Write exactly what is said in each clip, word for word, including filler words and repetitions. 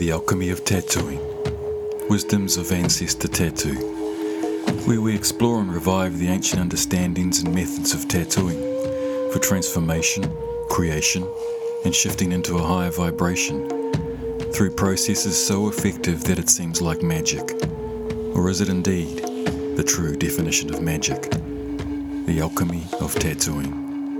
The Alchemy of Tattooing, Wisdoms of Ancestor Tattoo, where we explore and revive the ancient understandings and methods of tattooing for transformation, creation, and shifting into a higher vibration through processes so effective that it seems like magic. Or is it indeed the true definition of magic? The Alchemy of Tattooing.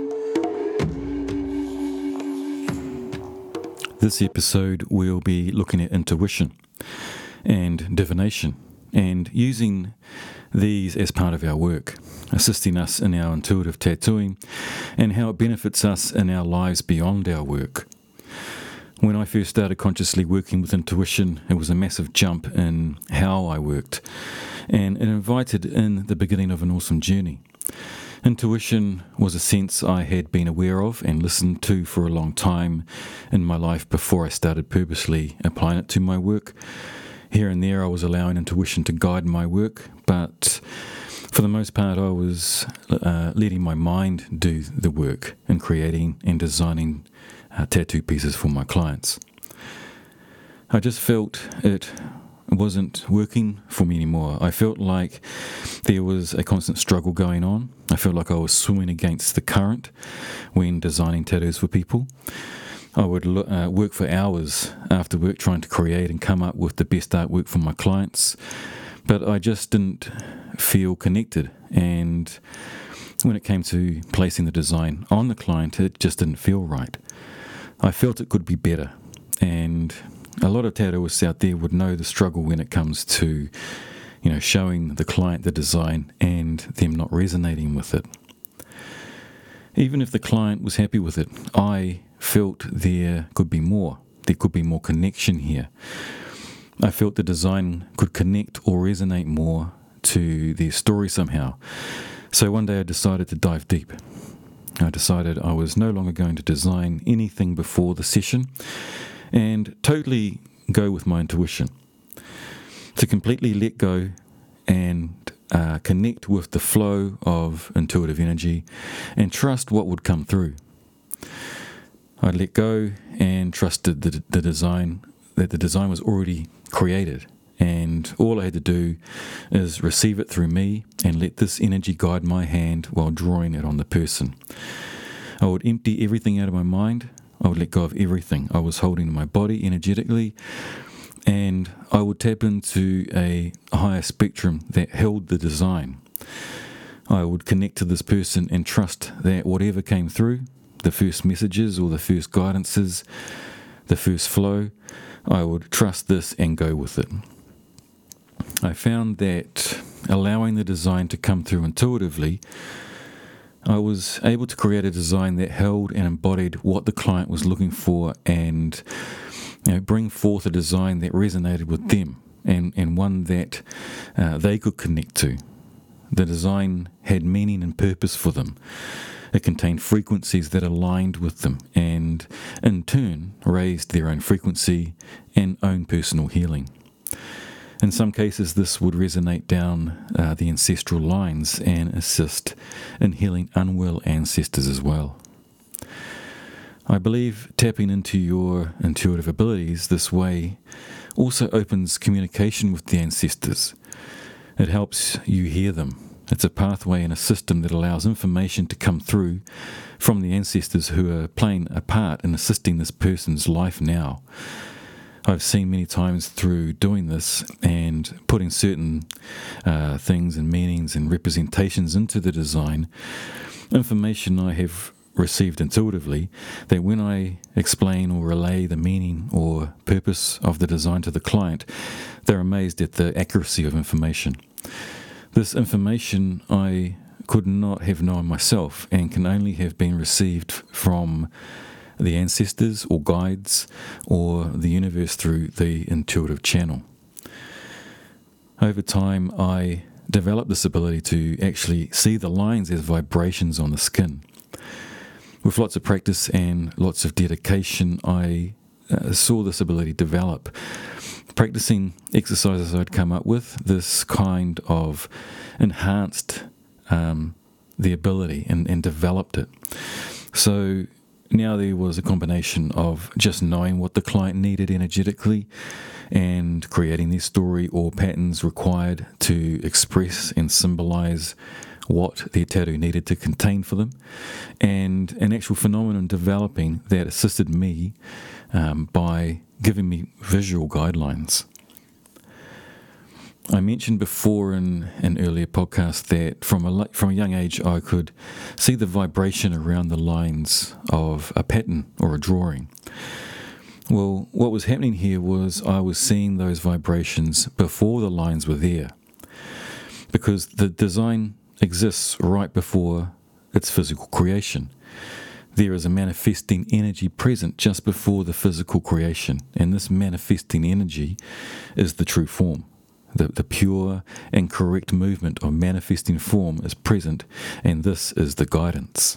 This episode we'll be looking at intuition and divination and using these as part of our work, assisting us in our intuitive tattooing and how it benefits us in our lives beyond our work. When I first started consciously working with intuition, it was a massive jump in how I worked, and it invited in the beginning of an awesome journey. Intuition was a sense I had been aware of and listened to for a long time in my life before I started purposely applying it to my work. Here and there I was allowing intuition to guide my work, but for the most part I was uh, letting my mind do the work in creating and designing uh, tattoo pieces for my clients. I just felt it wasn't working for me anymore. I felt like there was a constant struggle going on. I felt like I was swimming against the current when designing tattoos for people. I would uh, work for hours after work trying to create and come up with the best artwork for my clients, but I just didn't feel connected, and when it came to placing the design on the client, it just didn't feel right. I felt it could be better, and a lot of tattooists out there would know the struggle when it comes to, you know, showing the client the design and them not resonating with it. Even if the client was happy with it, I felt there could be more. There could be more connection here. I felt the design could connect or resonate more to their story somehow. So one day I decided to dive deep. I decided I was no longer going to design anything before the session and totally go with my intuition, to completely let go and uh, connect with the flow of intuitive energy and trust what would come through. I let go and trusted the, the design, that the design was already created, and all I had to do is receive it through me and let this energy guide my hand while drawing it on the person. I would empty everything out of my mind. I would let go of everything I was holding in my body energetically, and I would tap into a higher spectrum that held the design. I would connect to this person and trust that whatever came through, the first messages or the first guidances, the first flow, I would trust this and go with it. I found that allowing the design to come through intuitively, I was able to create a design that held and embodied what the client was looking for, and you know, bring forth a design that resonated with them and, and one that uh, they could connect to. The design had meaning and purpose for them. It contained frequencies that aligned with them and in turn raised their own frequency and own personal healing. In some cases, this would resonate down uh, the ancestral lines and assist in healing unwell ancestors as well. I believe tapping into your intuitive abilities this way also opens communication with the ancestors. It helps you hear them. It's a pathway and a system that allows information to come through from the ancestors who are playing a part in assisting this person's life now. I've seen many times through doing this and putting certain uh, things and meanings and representations into the design, information I have received intuitively, that when I explain or relay the meaning or purpose of the design to the client, they're amazed at the accuracy of information. This information I could not have known myself and can only have been received from the ancestors or guides or the universe through the intuitive channel. Over time, I developed this ability to actually see the lines as vibrations on the skin. With lots of practice and lots of dedication, I uh, saw this ability develop. Practicing exercises I'd come up with, this kind of enhanced um, the ability and, and developed it. So now there was a combination of just knowing what the client needed energetically and creating their story or patterns required to express and symbolize what their tattoo needed to contain for them, and an actual phenomenon developing that assisted me um, by giving me visual guidelines. I mentioned before in an earlier podcast that from a from a young age I could see the vibration around the lines of a pattern or a drawing. Well, what was happening here was I was seeing those vibrations before the lines were there, because the design exists right before its physical creation. There is a manifesting energy present just before the physical creation, and this manifesting energy is the true form. The, the pure and correct movement of manifesting form is present, and this is the guidance.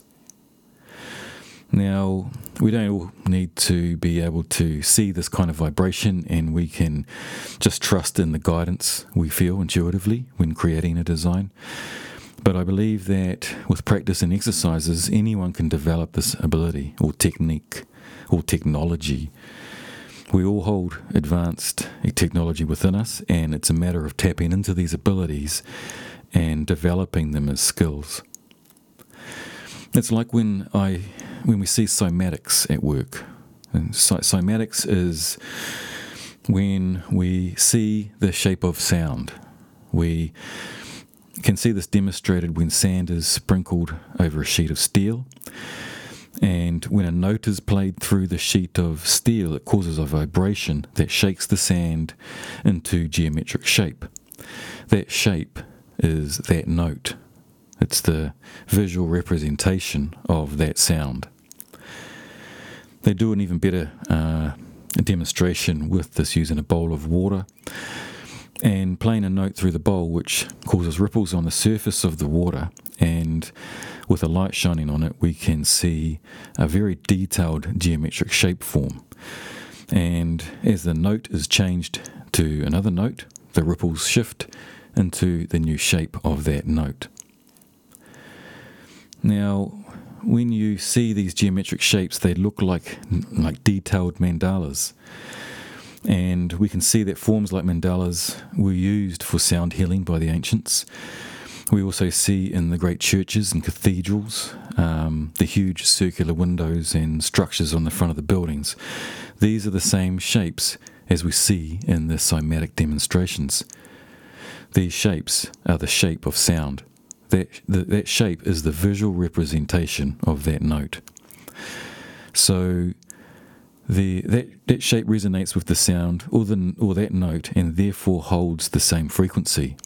Now, we don't all need to be able to see this kind of vibration, and we can just trust in the guidance we feel intuitively when creating a design. But I believe that with practice and exercises, anyone can develop this ability or technique or technology. We all hold advanced technology within us, and it's a matter of tapping into these abilities and developing them as skills. It's like when I when we see cymatics at work. And cymatics is when we see the shape of sound. We can see this demonstrated when sand is sprinkled over a sheet of steel. And when a note is played through the sheet of steel, it causes a vibration that shakes the sand into geometric shape. That shape is that note. It's the visual representation of that sound. They do an even better uh, demonstration with this using a bowl of water and playing a note through the bowl, which causes ripples on the surface of the water, and with a light shining on it we can see a very detailed geometric shape form. And as the note is changed to another note, the ripples shift into the new shape of that note. Now, when you see these geometric shapes, they look like like detailed mandalas. And we can see that forms like mandalas were used for sound healing by the ancients. We also see in the great churches and cathedrals um, the huge circular windows and structures on the front of the buildings. These are the same shapes as we see in the cymatic demonstrations. These shapes are the shape of sound. That, the, that shape is the visual representation of that note. So the that, that shape resonates with the sound or, the, or that note, and therefore holds the same frequency.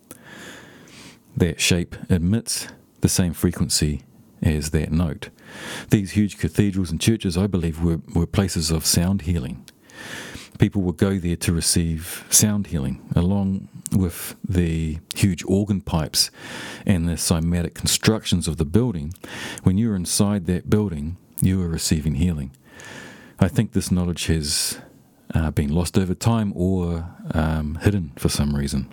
That shape emits the same frequency as that note. These huge cathedrals and churches, I believe, were, were places of sound healing. People would go there to receive sound healing, along with the huge organ pipes and the cymatic constructions of the building. When you're inside that building, you are receiving healing. I think this knowledge has uh, been lost over time or um, hidden for some reason.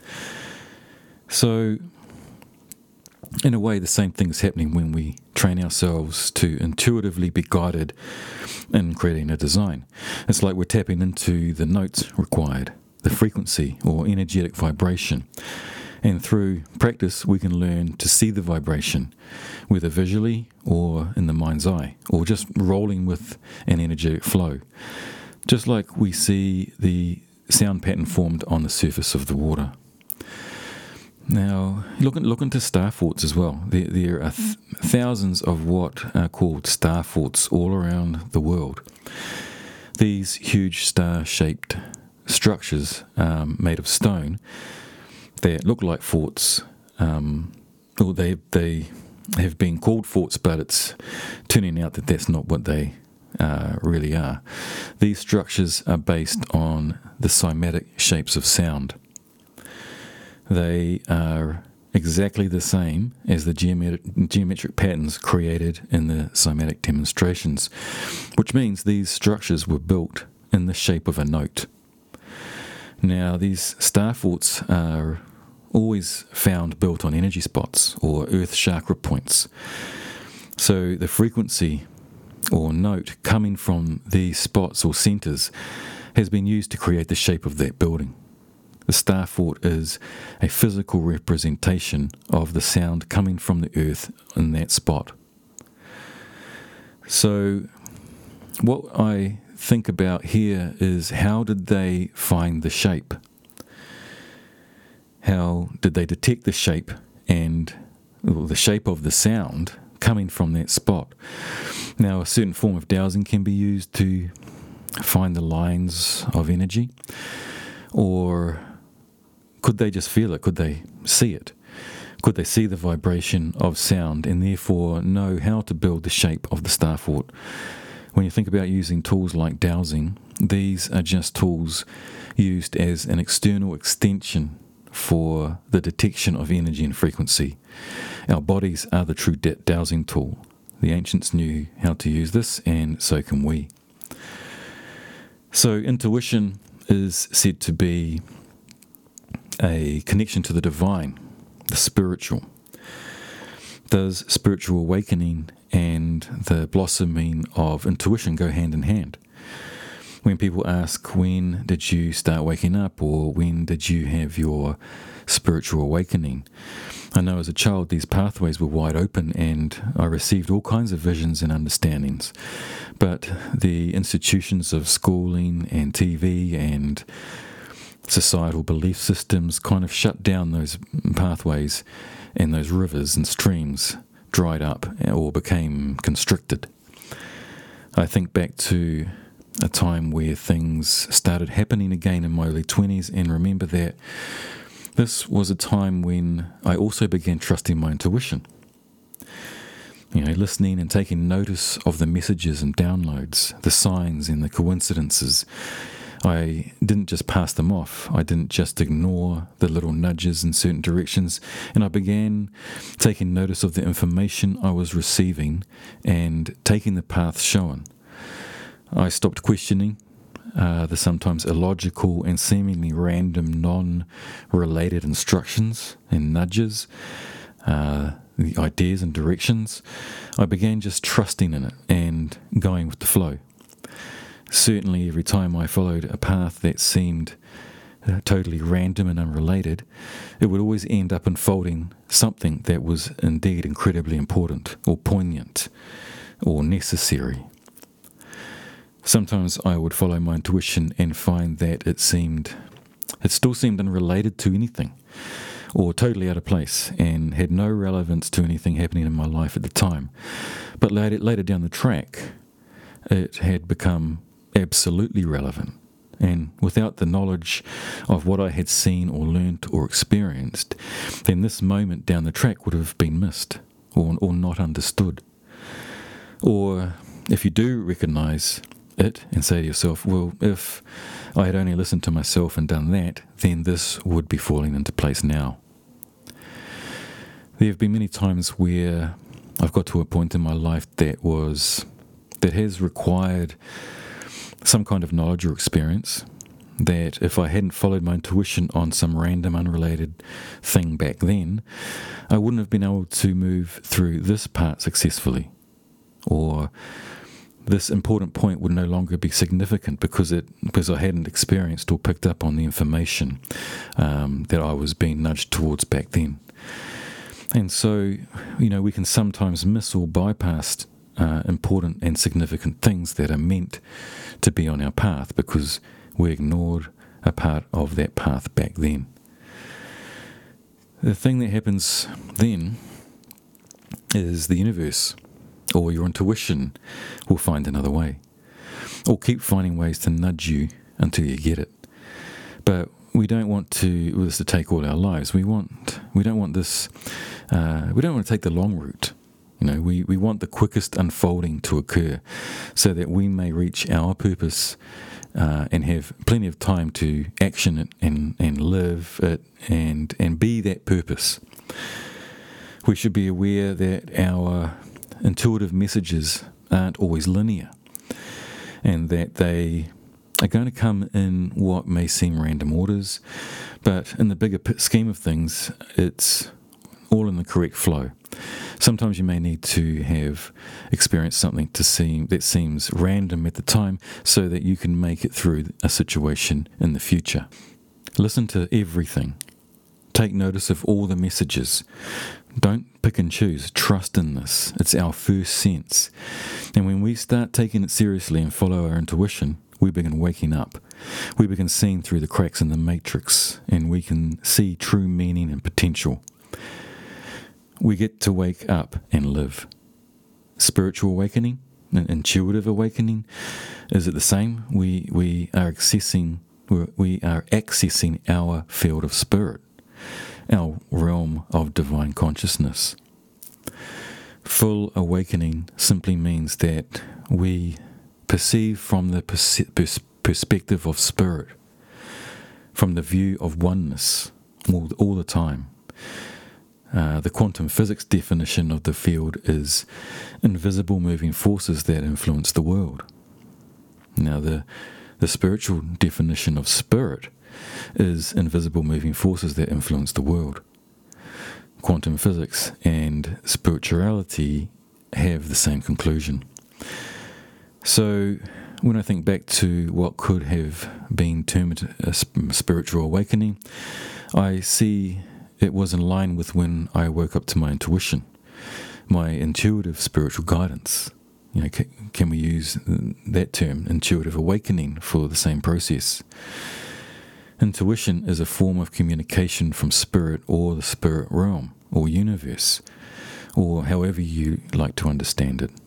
So, in a way, the same thing is happening when we train ourselves to intuitively be guided in creating a design. It's like we're tapping into the notes required, the frequency or energetic vibration. And through practice, we can learn to see the vibration, whether visually or in the mind's eye, or just rolling with an energetic flow. Just like we see the sound pattern formed on the surface of the water. Now, look, look into star forts as well. There, there are th- thousands of what are called star forts all around the world. These huge star-shaped structures um, made of stone that look like forts, um, or they they have been called forts, but it's turning out that that's not what they uh, really are. These structures are based on the cymatic shapes of sound. They are exactly the same as the geometric, geometric patterns created in the cymatic demonstrations, which means these structures were built in the shape of a note. Now, these star forts are always found built on energy spots or earth chakra points. So the frequency or note coming from these spots or centres has been used to create the shape of that building. The star fort is a physical representation of the sound coming from the earth in that spot. So what I think about here is, how did they find the shape? How did they detect the shape and well, the shape of the sound coming from that spot? Now, a certain form of dowsing can be used to find the lines of energy, or could they just feel it? Could they see it? Could they see the vibration of sound and therefore know how to build the shape of the star fort? When you think about using tools like dowsing, these are just tools used as an external extension for the detection of energy and frequency. Our bodies are the true dowsing tool. The ancients knew how to use this, and so can we. So intuition is said to be a connection to the divine, the spiritual. Does spiritual awakening and the blossoming of intuition go hand in hand? When people ask, when did you start waking up, or when did you have your spiritual awakening? I know as a child these pathways were wide open and I received all kinds of visions and understandings. But the institutions of schooling and T V and societal belief systems kind of shut down those pathways, and those rivers and streams dried up or became constricted. I think back to a time where things started happening again in my early twenties, and remember that this was a time when I also began trusting my intuition. You know, listening and taking notice of the messages and downloads, the signs and the coincidences. I didn't just pass them off. I didn't just ignore the little nudges in certain directions, and I began taking notice of the information I was receiving and taking the path shown. I stopped questioning uh, the sometimes illogical and seemingly random non-related instructions and nudges, uh, the ideas and directions. I began just trusting in it and going with the flow. Certainly every time I followed a path that seemed uh, totally random and unrelated, it would always end up unfolding something that was indeed incredibly important or poignant or necessary. Sometimes I would follow my intuition and find that it seemed, it still seemed unrelated to anything, or totally out of place and had no relevance to anything happening in my life at the time. But later, later down the track, it had become absolutely relevant. And without the knowledge of what I had seen or learnt or experienced, then this moment down the track would have been missed or, or not understood. Or if you do recognise it and say to yourself, well, if I had only listened to myself and done that, then this would be falling into place now. There have been many times where I've got to a point in my life that was that has required some kind of knowledge or experience, that if I hadn't followed my intuition on some random unrelated thing back then, I wouldn't have been able to move through this part successfully, or this important point would no longer be significant because it because I hadn't experienced or picked up on the information um, that I was being nudged towards back then. And so, you know, we can sometimes miss or bypass uh, important and significant things that are meant to be on our path because we ignored a part of that path back then. The thing that happens then is the universe or your intuition will find another way, or keep finding ways to nudge you until you get it. But we don't want to this to take all our lives. We want we don't want this. Uh, we don't want to take the long route. You know, we, we want the quickest unfolding to occur, so that we may reach our purpose uh, and have plenty of time to action it and and live it and and be that purpose. We should be aware that our intuitive messages aren't always linear, and that they are going to come in what may seem random orders, but in the bigger scheme of things, it's all in the correct flow. Sometimes you may need to have experienced something to seem that seems random at the time so that you can make it through a situation in the future. Listen to everything. Take notice of all the messages. Don't pick and choose. Trust in this. It's our first sense. And when we start taking it seriously and follow our intuition, we begin waking up. We begin seeing through the cracks in the matrix, and we can see true meaning and potential. We get to wake up and live. Spiritual awakening, intuitive awakening, is it the same? We we are accessing we are accessing our field of spirit, our realm of divine consciousness. Full awakening simply means that we perceive from the pers- pers- perspective of spirit, from the view of oneness all, all the time. Uh, the quantum physics definition of the field is invisible moving forces that influence the world. Now, the, the spiritual definition of spirit is invisible moving forces that influence the world. Quantum physics and spirituality have the same conclusion. So, when I think back to what could have been termed a spiritual awakening, I see it was in line with when I woke up to my intuition, my intuitive spiritual guidance. You know, can, can we use that term, intuitive awakening, for the same process? Intuition is a form of communication from spirit or the spirit realm or universe, or however you like to understand it.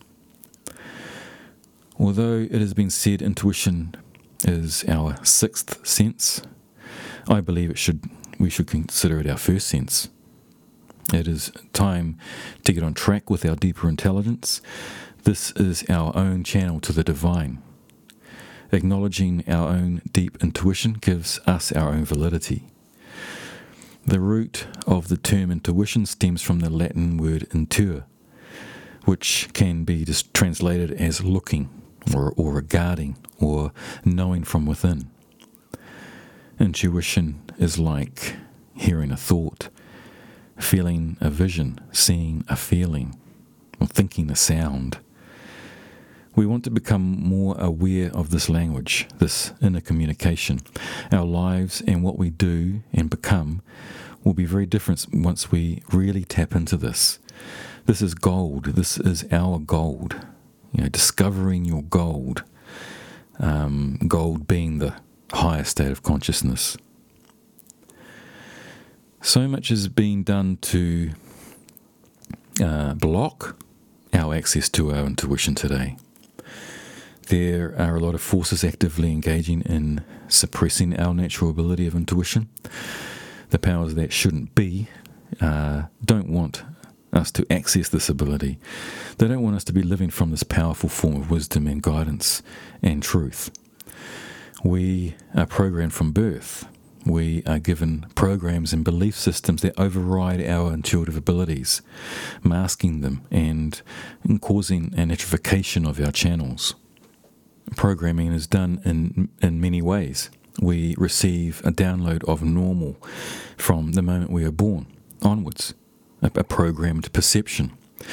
Although it has been said intuition is our sixth sense, I believe it should we should consider it our first sense. It is time to get on track with our deeper intelligence. This is our own channel to the divine. Acknowledging our own deep intuition gives us our own validity. The root of the term intuition stems from the Latin word intuere, which can be just translated as looking or, or regarding or knowing from within. Intuition is like hearing a thought, feeling a vision, seeing a feeling, or thinking a sound. We want to become more aware of this language, this inner communication. Our lives and what we do and become will be very different once we really tap into this. This is gold. This is our gold. You know, discovering your gold. Um, gold being the higher state of consciousness. So much is being done to uh, block our access to our intuition today. There are a lot of forces actively engaging in suppressing our natural ability of intuition. The powers that shouldn't be uh, don't want us to access this ability. They don't want us to be living from this powerful form of wisdom and guidance and truth. We are programmed from birth. We are given programs and belief systems that override our intuitive abilities, masking them and causing an atrophication of our channels. Programming is done in, in many ways. We receive a download of normal from the moment we are born onwards, a, a programmed perception.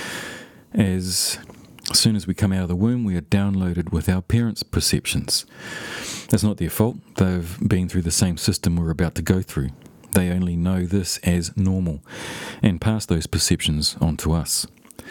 As soon as we come out of the womb, we are downloaded with our parents' perceptions. That's not their fault. They've been through the same system we're about to go through. They only know this as normal and pass those perceptions on to us.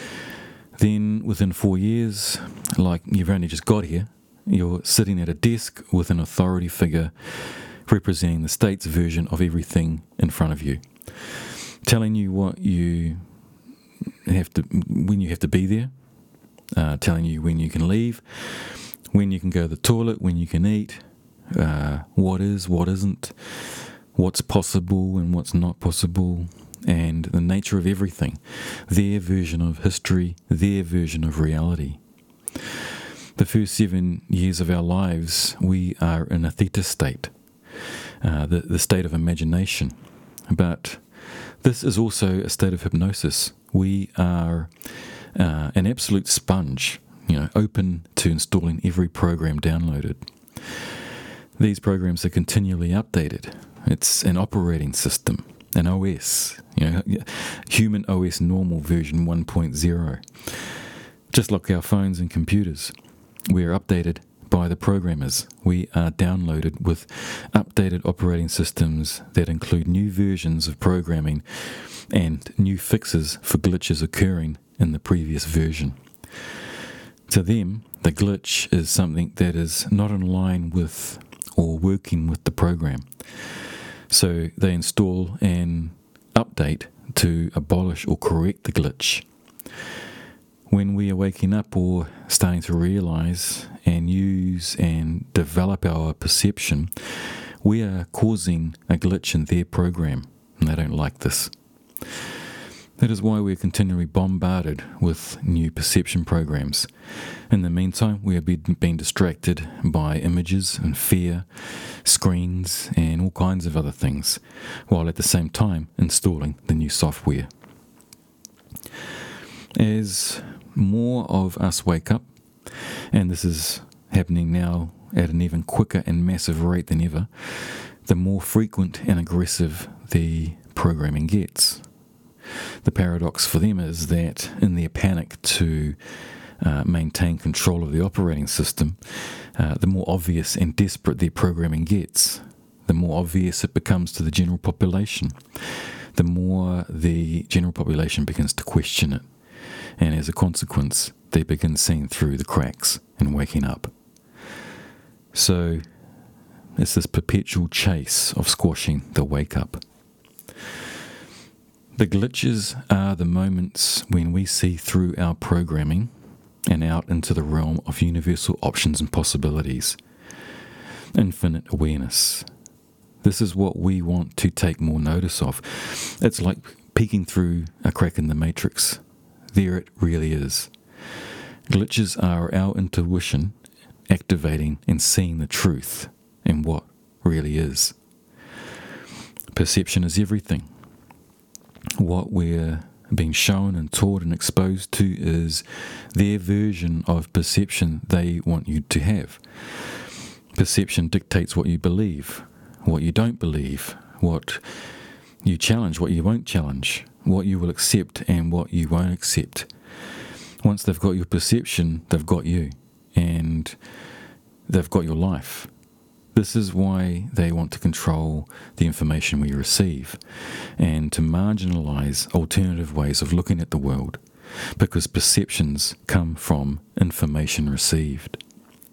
Then, within four years, like you've only just got here, you're sitting at a desk with an authority figure representing the state's version of everything in front of you, telling you what you have to, when you have to be there, uh, telling you when you can leave, when you can go to the toilet, when you can eat, uh, what is, what isn't, what's possible and what's not possible, and the nature of everything, their version of history, their version of reality. The first seven years of our lives, we are in a theta state, uh, the, the state of imagination. But this is also a state of hypnosis. We are uh, an absolute sponge, you know, open to installing every program downloaded. These programs are continually updated. It's an operating system. an O S, you know, Human O S Normal version one point oh. Just like our phones and computers, we are updated by the programmers. We are downloaded with updated operating systems that include new versions of programming and new fixes for glitches occurring in the previous version. To them, the glitch is something that is not in line with or working with the program. So they install an update to abolish or correct the glitch. When we are waking up or starting to realize and use and develop our perception, we are causing a glitch in their program, and they don't like this. That is why we're continually bombarded with new perception programs. In the meantime, we are being distracted by images and fear, screens, and all kinds of other things, while at the same time installing the new software. As more of us wake up, and this is happening now at an even quicker and massive rate than ever, the more frequent and aggressive the programming gets. The paradox for them is that in their panic to uh, maintain control of the operating system, uh, the more obvious and desperate their programming gets, the more obvious it becomes to the general population, the more the general population begins to question it. And as a consequence, they begin seeing through the cracks and waking up. So it's this perpetual chase of squashing the wake-up. The glitches are the moments when we see through our programming and out into the realm of universal options and possibilities. Infinite awareness. This is what we want to take more notice of. It's like peeking through a crack in the matrix. There it really is. Glitches are our intuition activating and seeing the truth and what really is. Perception is everything. What we're being shown and taught and exposed to is their version of perception they want you to have. Perception dictates what you believe, what you don't believe, what you challenge, what you won't challenge, what you will accept and what you won't accept. Once they've got your perception, they've got you, and they've got your life. This is why they want to control the information we receive and to marginalize alternative ways of looking at the world, because perceptions come from information received.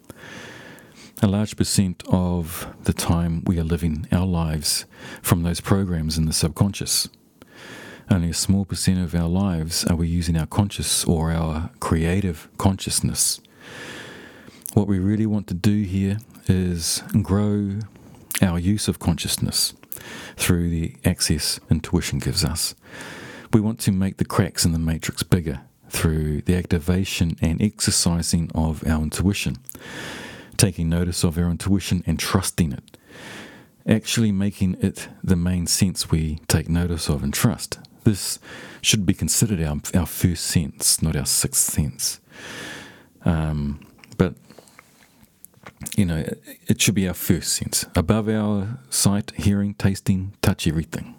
A large percent of the time we are living our lives from those programs in the subconscious. Only a small percent of our lives are we using our conscious or our creative consciousness. What we really want to do here is grow our use of consciousness through the access intuition gives us. We want to make the cracks in the matrix bigger through the activation and exercising of our intuition, taking notice of our intuition and trusting it, actually making it the main sense we take notice of and trust. This should be considered our, our first sense, not our sixth sense. Um, but, you know, it, it should be our first sense, above our sight, hearing, tasting, touch, everything.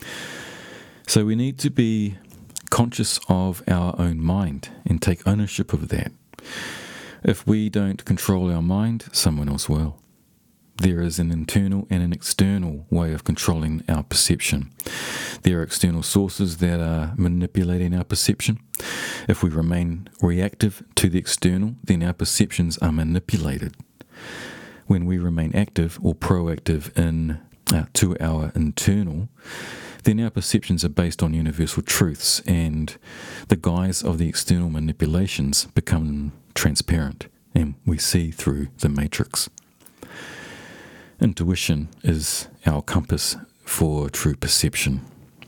So we need to be conscious of our own mind and take ownership of that. If we don't control our mind, someone else will. There is an internal and an external way of controlling our perception. There are external sources that are manipulating our perception. If we remain reactive to the external, then our perceptions are manipulated. When we remain active or proactive in uh, to our internal, then our perceptions are based on universal truths, and the guise of the external manipulations become transparent, and we see through the matrix. Intuition is our compass for true perception.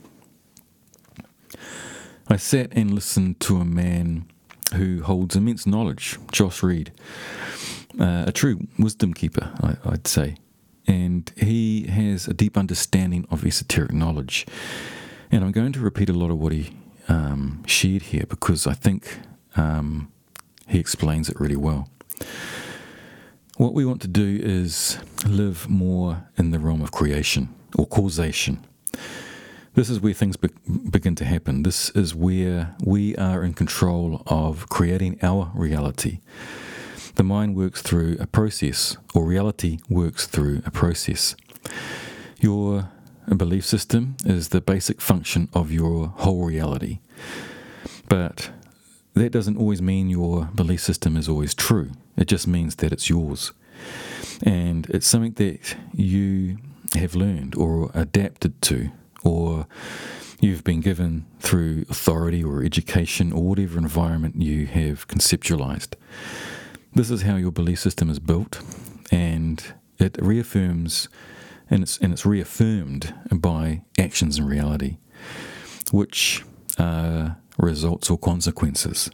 I sat and listened to a man who holds immense knowledge, Josh Reed, uh, a true wisdom keeper, I, I'd say. And he has a deep understanding of esoteric knowledge. And I'm going to repeat a lot of what he um, shared here because I think um, he explains it really well. What we want to do is live more in the realm of creation or causation. This is where things be- begin to happen. This is where we are in control of creating our reality. The mind works through a process, or reality works through a process. Your belief system is the basic function of your whole reality. But that doesn't always mean your belief system is always true. It just means that it's yours. And it's something that you have learned or adapted to, or you've been given through authority or education or whatever environment you have conceptualized. This is how your belief system is built, and it reaffirms, and it's, and it's reaffirmed by actions in reality, which are results or consequences.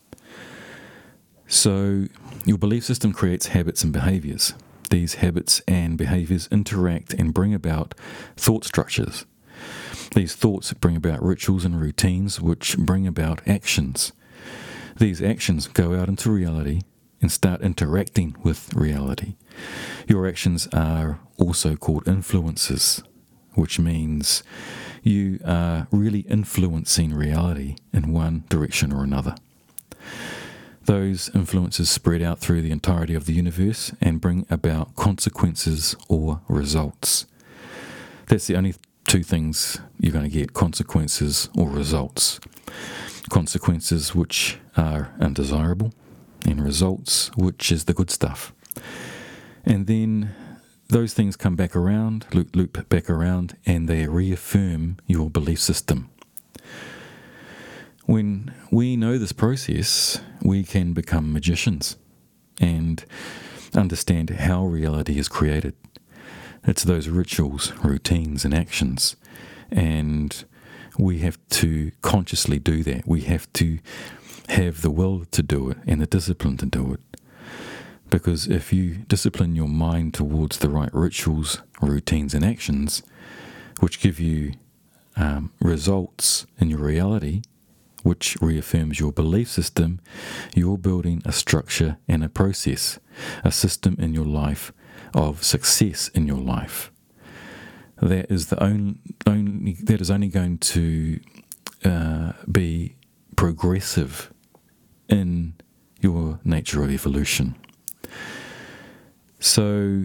So your belief system creates habits and behaviors. These habits and behaviors interact and bring about thought structures. These thoughts bring about rituals and routines, which bring about actions. These actions go out into reality and start interacting with reality. Your actions are also called influences, which means you are really influencing reality in one direction or another. Those influences spread out through the entirety of the universe and bring about consequences or results. That's the only two things you're going to get: consequences or results. Consequences which are undesirable, and results which is the good stuff. And then those things come back around, loop, loop back around, and they reaffirm your belief system. When we know this process, we can become magicians and understand how reality is created. It's those rituals, routines, and actions, and we have to consciously do that. We have to have the will to do it and the discipline to do it. Because if you discipline your mind towards the right rituals, routines, and actions, which give you um, results in your reality, which reaffirms your belief system, you're building a structure and a process, a system in your life of success in your life. That is the only, only that is only going to uh, be progressive in your nature of evolution. So,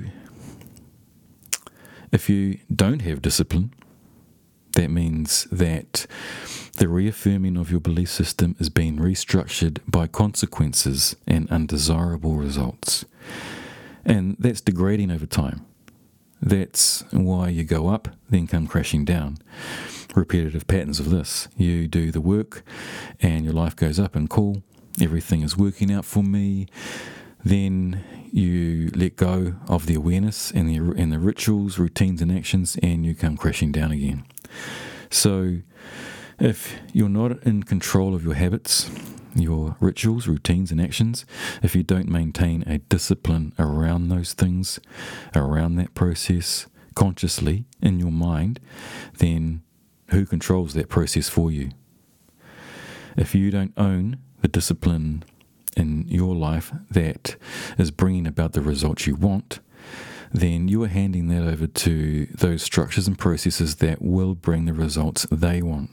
if you don't have discipline, that means that the reaffirming of your belief system is being restructured by consequences and undesirable results. And that's degrading over time. That's why you go up, then come crashing down. Repetitive patterns of this. You do the work, and your life goes up and cool. Everything is working out for me. Then you let go of the awareness and the and the rituals, routines, and actions, and you come crashing down again. So, if you're not in control of your habits, your rituals, routines, and actions, if you don't maintain a discipline around those things, around that process, consciously in your mind, then who controls that process for you? If you don't own the discipline in your life that is bringing about the results you want, then you are handing that over to those structures and processes that will bring the results they want.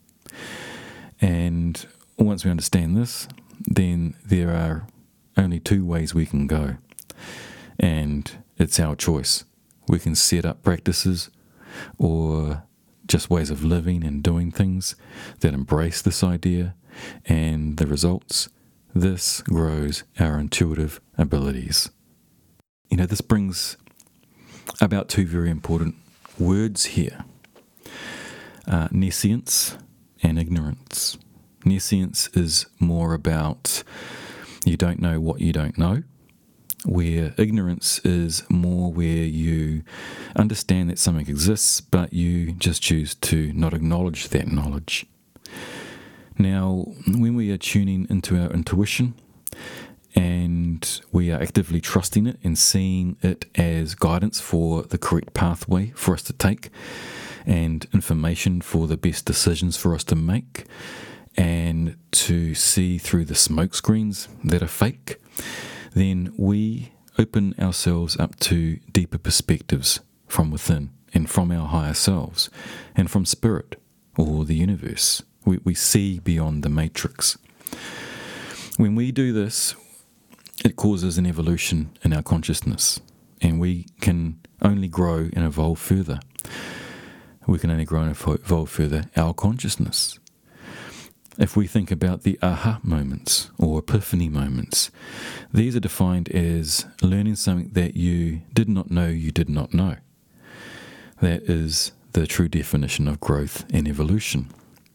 And once we understand this, then there are only two ways we can go. And it's our choice. We can set up practices or just ways of living and doing things that embrace this idea and the results. This grows our intuitive abilities. You know, this brings about two very important words here. Uh, nescience and ignorance. Nescience is more about you don't know what you don't know, where ignorance is more where you understand that something exists, but you just choose to not acknowledge that knowledge. Now, when we are tuning into our intuition and we are actively trusting it and seeing it as guidance for the correct pathway for us to take and information for the best decisions for us to make, and to see through the smoke screens that are fake, then we open ourselves up to deeper perspectives from within and from our higher selves and from spirit or the universe. We, we see beyond the matrix. When we do this, it causes an evolution in our consciousness, and we can only grow and evolve further. We can only grow and evolve further our consciousness. If we think about the aha moments or epiphany moments, these are defined as learning something that you did not know you did not know. That is the true definition of growth and evolution.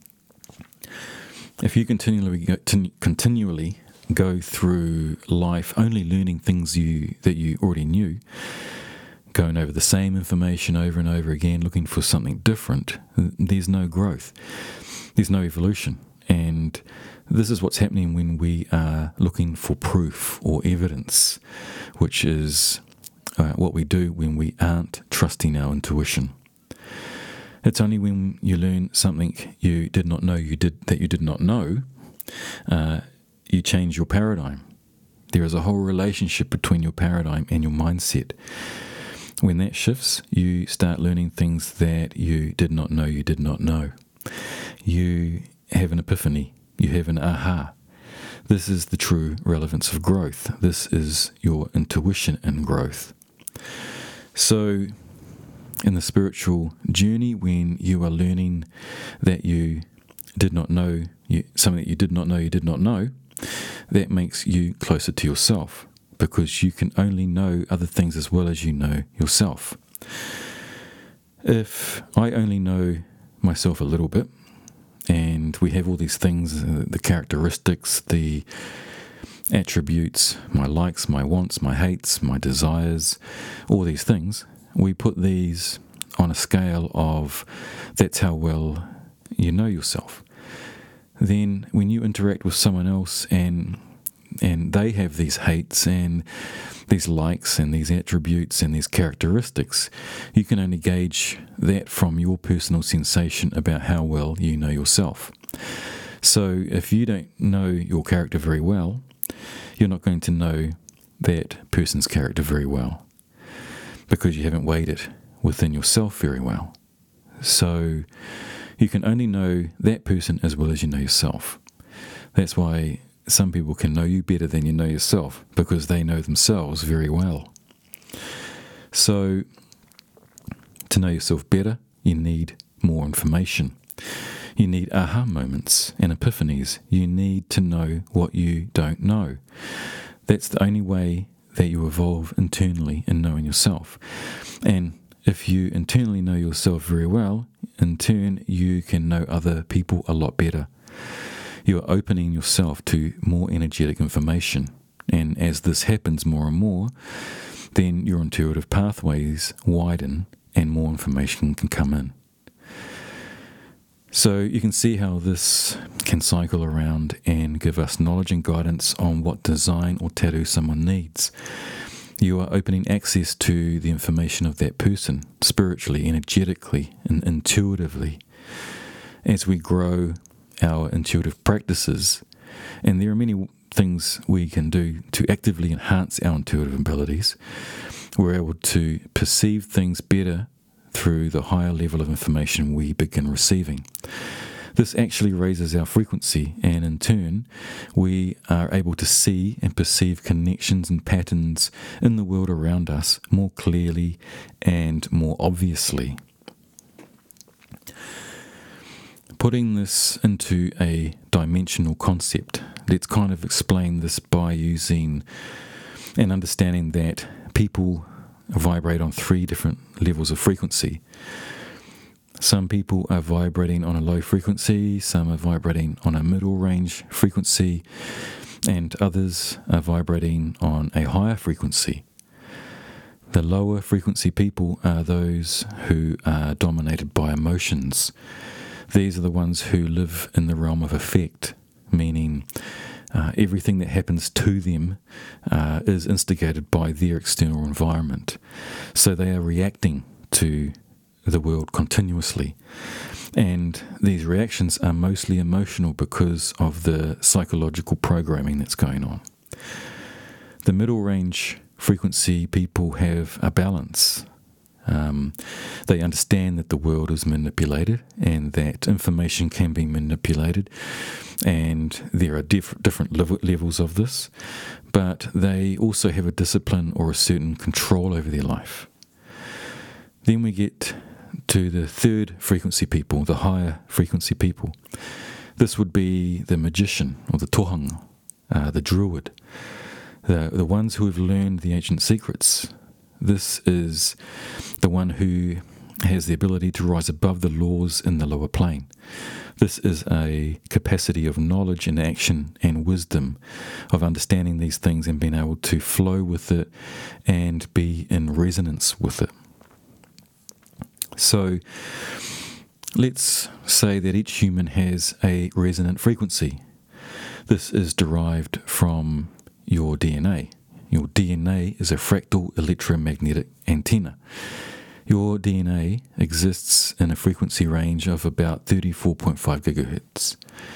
If you continually go, continually go through life only learning things you that you already knew, going over the same information over and over again, looking for something different, there's no growth. There's no evolution. And this is what's happening when we are looking for proof or evidence, which is uh, what we do when we aren't trusting our intuition. It's only when you learn something you did not know you did that you did not know, uh, you change your paradigm. There is a whole relationship between your paradigm and your mindset. When that shifts, you start learning things that you did not know you did not know. You have an epiphany. You have an aha. This is the true relevance of growth. This is your intuition in growth. So, in the spiritual journey, when you are learning that you did not know, you, something that you did not know you did not know, that makes you closer to yourself, because you can only know other things as well as you know yourself. If I only know myself a little bit, and we have all these things, uh, the characteristics, the attributes, my likes, my wants, my hates, my desires, all these things, we put these on a scale of that's how well you know yourself. Then when you interact with someone else and and they have these hates and these likes and these attributes and these characteristics, you can only gauge that from your personal sensation about how well you know yourself. So if you don't know your character very well, you're not going to know that person's character very well, because you haven't weighed it within yourself very well. So you can only know that person as well as you know yourself. That's why some people can know you better than you know yourself, because they know themselves very well. So to know yourself better, you need more information. You need aha moments and epiphanies. You need to know what you don't know. That's the only way that you evolve internally in knowing yourself. And if you internally know yourself very well, in turn you can know other people a lot better. You are opening yourself to more energetic information. And as this happens more and more, then your intuitive pathways widen and more information can come in. So you can see how this can cycle around and give us knowledge and guidance on what design or tattoo someone needs. You are opening access to the information of that person, spiritually, energetically, and intuitively, as we grow our intuitive practices. And there are many things we can do to actively enhance our intuitive abilities. We're able to perceive things better through the higher level of information we begin receiving. This actually raises our frequency, and in turn we are able to see and perceive connections and patterns in the world around us more clearly and more obviously. Putting this into a dimensional concept, let's kind of explain this by using and understanding that people vibrate on three different levels of frequency. Some people are vibrating on a low frequency, some are vibrating on a middle range frequency, and others are vibrating on a higher frequency. The lower frequency people are those who are dominated by emotions. These are the ones who live in the realm of effect, meaning Uh, everything that happens to them uh, is instigated by their external environment. So they are reacting to the world continuously. And these reactions are mostly emotional because of the psychological programming that's going on. The middle range frequency people have a balance. Um, they understand that the world is manipulated and that information can be manipulated, and there are diff- different lev- levels of this, but they also have a discipline or a certain control over their life. Then we get to the third frequency people, the higher frequency people. This would be the magician or the tohanga, uh, the druid, the, the ones who have learned the ancient secrets. This is the one who has the ability to rise above the laws in the lower plane. This is a capacity of knowledge and action and wisdom of understanding these things and being able to flow with it and be in resonance with it. So let's say that each human has a resonant frequency. This is derived from your D N A. Your D N A is a fractal electromagnetic antenna. Your D N A exists in a frequency range of about thirty-four point five gigahertz.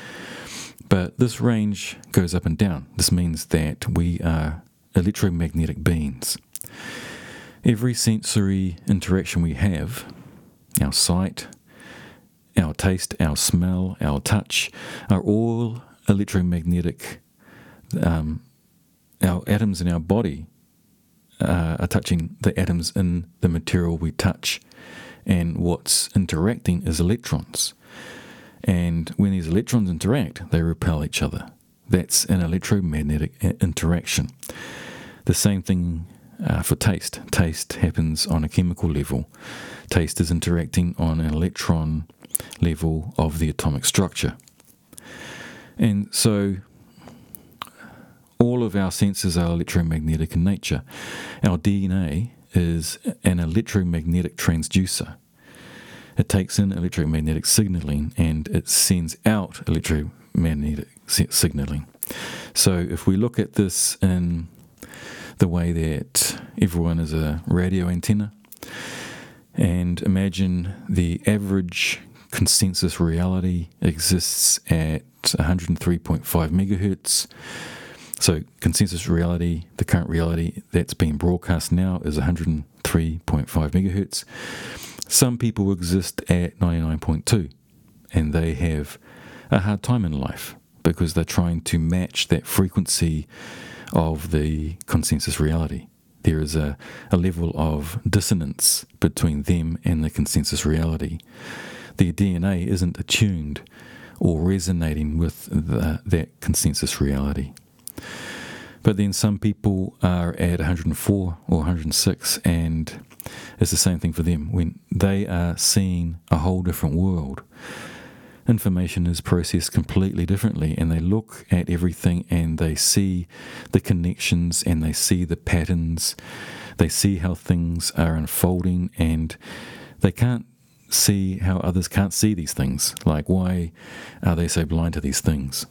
But this range goes up and down. This means that we are electromagnetic beings. Every sensory interaction we have, our sight, our taste, our smell, our touch, are all electromagnetic. Um, our atoms in our body uh, are touching the atoms in the material we touch, and what's interacting is electrons. And when these electrons interact, they repel each other. That's an electromagnetic interaction. The same thing uh, for taste. Taste happens on a chemical level. Taste is interacting on an electron level of the atomic structure. And so all of our senses are electromagnetic in nature. Our D N A is an electromagnetic transducer. It takes in electromagnetic signaling and it sends out electromagnetic signaling. So if we look at this in the way that everyone is a radio antenna, and imagine the average consensus reality exists at one hundred three point five megahertz. So consensus reality, the current reality that's being broadcast now, is one hundred three point five megahertz. Some people exist at ninety-nine point two, and they have a hard time in life because they're trying to match that frequency of the consensus reality. There is a, a level of dissonance between them and the consensus reality. Their D N A isn't attuned or resonating with the, that consensus reality. But then some people are at one hundred four or one hundred six, and it's the same thing for them. When they are seeing a whole different world, information is processed completely differently, and they look at everything and they see the connections and they see the patterns, they see how things are unfolding, and they can't see how others can't see these things. Like, why are they so blind to these things?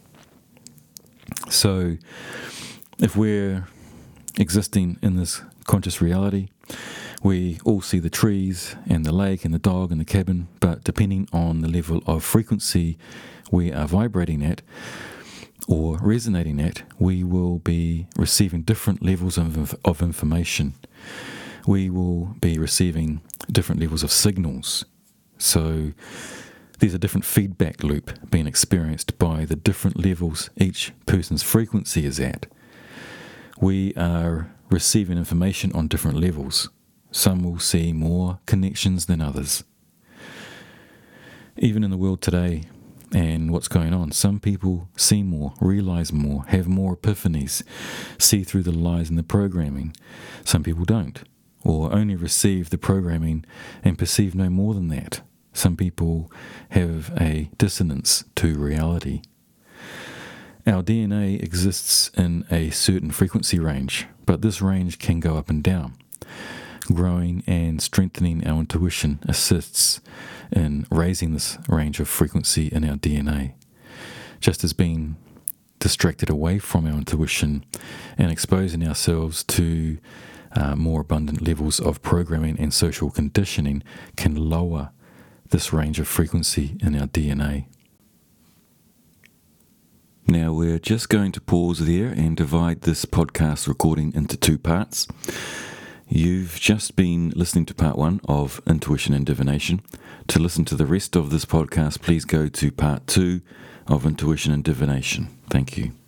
So if we're existing in this conscious reality, we all see the trees and the lake and the dog and the cabin, but depending on the level of frequency we are vibrating at or resonating at, we will be receiving different levels of, of information. We will be receiving different levels of signals. So there's a different feedback loop being experienced by the different levels each person's frequency is at. We are receiving information on different levels. Some will see more connections than others. Even in the world today and what's going on, some people see more, realize more, have more epiphanies, see through the lies in the programming. Some people don't, or only receive the programming and perceive no more than that. Some people have a dissonance to reality. Our D N A exists in a certain frequency range, but this range can go up and down. Growing and strengthening our intuition assists in raising this range of frequency in our D N A. Just as being distracted away from our intuition and exposing ourselves to uh, more abundant levels of programming and social conditioning can lower this range of frequency in our D N A. Now we're just going to pause there and divide this podcast recording into two parts. You've just been listening to part one of Intuition and Divination. To listen to the rest of this podcast, please go to part two of Intuition and Divination. Thank you.